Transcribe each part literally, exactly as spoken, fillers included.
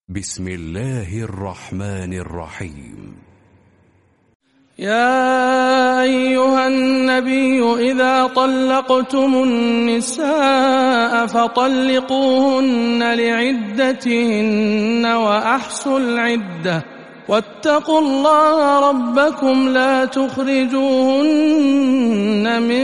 بسم الله الرحمن الرحيم. يا أيها النبي إذا طلقتم النساء فطلقوهن لعدتهن وأحصوا العدة واتقوا الله ربكم لا تخرجوهن من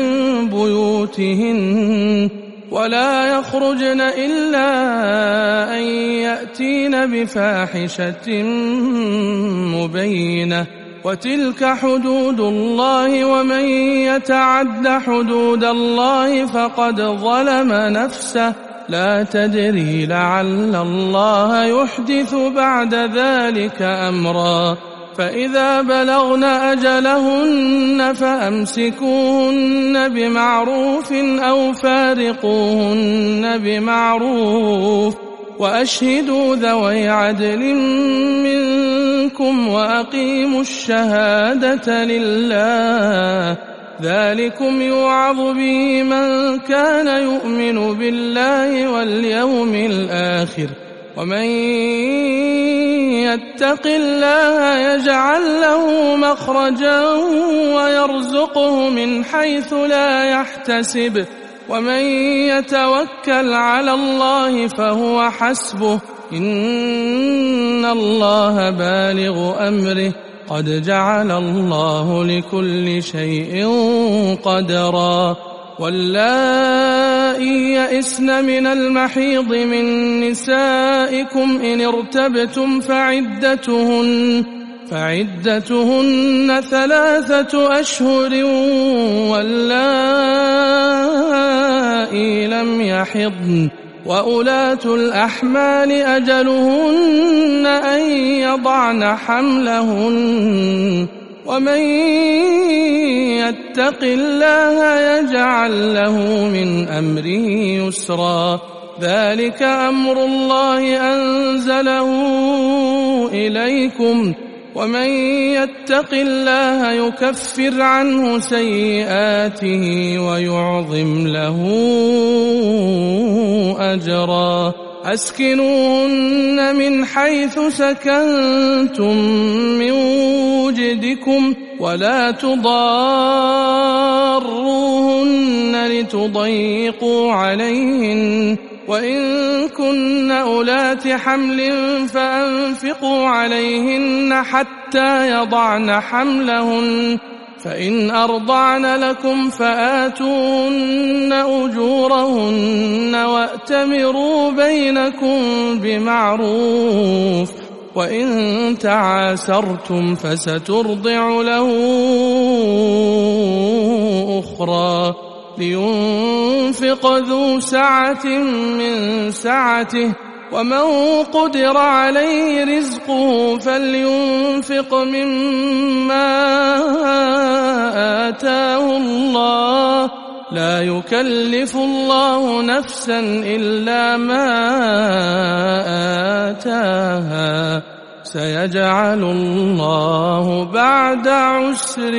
بيوتهن ولا يخرجن إلا أن يأتين بفاحشة مبينة وتلك حدود الله ومن يتعد حدود الله فقد ظلم نفسه لا تدري لعل الله يحدث بعد ذلك أمرا فإذا بلغن أجلهن فأمسكوهن بمعروف أو فارقوهن بمعروف وأشهدوا ذوي عدل منكم وأقيموا الشهادة لله ذلكم يوعظ به من كان يؤمن بالله واليوم الآخر ومن يتق الله يجعل له مخرجا ويرزقه من حيث لا يحتسب ومن يتوكل على الله فهو حسبه إن الله بالغ أمره قد جعل الله لكل شيء قدرا واللائي يئسن من المحيض من نسائكم إن ارتبتم فعدتهن فعدتهن ثلاثة أشهر واللائي لم يحضن وأولاة الأحمال أجلهن أن يضعن حملهن ومن يتق الله يجعل له من أمره يسرا ذلك أمر الله أنزله إليكم ومن يتق الله يكفر عنه سيئاته ويعظم له أجرا أسكنوهن من حيث سكنتم من وجدكم ولا تضاروهن لتضيقوا عليهن وإن كن أولات حمل فأنفقوا عليهن حتى يضعن حملهن فإن أرضعن لكم فآتوهن أجورهن وأتمروا بينكم بمعروف وإن تعاسرتم فسترضع له أخرى لينفق ذو سعة من سعته ومن قدر عليه رزقه فلينفق مما آتاه الله لا يكلف الله نفسا إلا ما آتاها سيجعل الله بعد عسر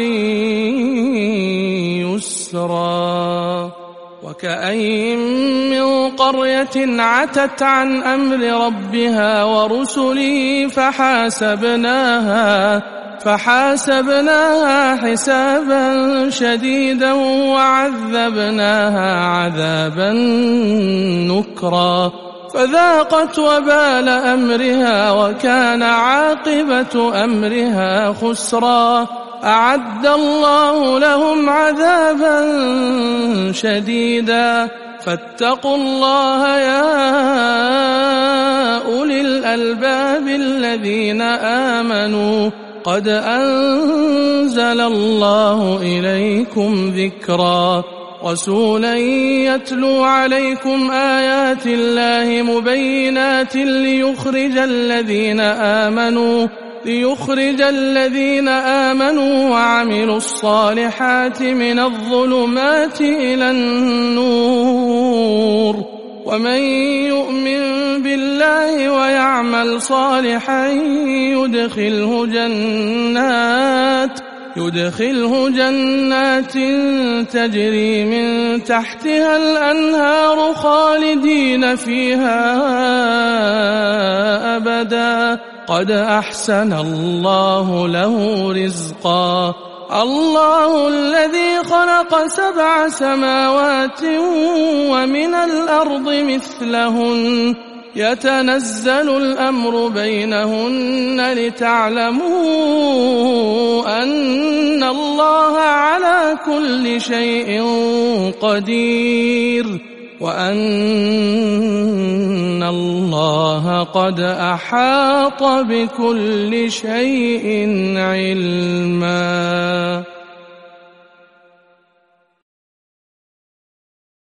يسرا وكأين من قرية عتت عن أمر ربها ورسله فحاسبناها فحاسبناها حسابا شديدا وعذبناها عذابا نكرا فذاقت وبال أمرها وكان عاقبة أمرها خسرا أعد الله لهم عذابا شديدا فاتقوا الله يا أولي الألباب الذين آمنوا قد أنزل الله إليكم ذكرا رسولا يتلو عليكم آيات الله مبينات ليخرج الذين آمنوا ليخرج الذين آمنوا وعملوا الصالحات من الظلمات إلى النور ومن يؤمن بالله ويعمل صالحا يدخله جنات يدخله جنات تجري من تحتها الأنهار خالدين فيها أبدا قد أحسن الله له رزقا الله الذي خلق سبع سماوات ومن الأرض مثلهن يتنزل الأمر بينهن لتعلموا أن الله على كل شيء قدير وأن الله قد أحاط بكل شيء علما.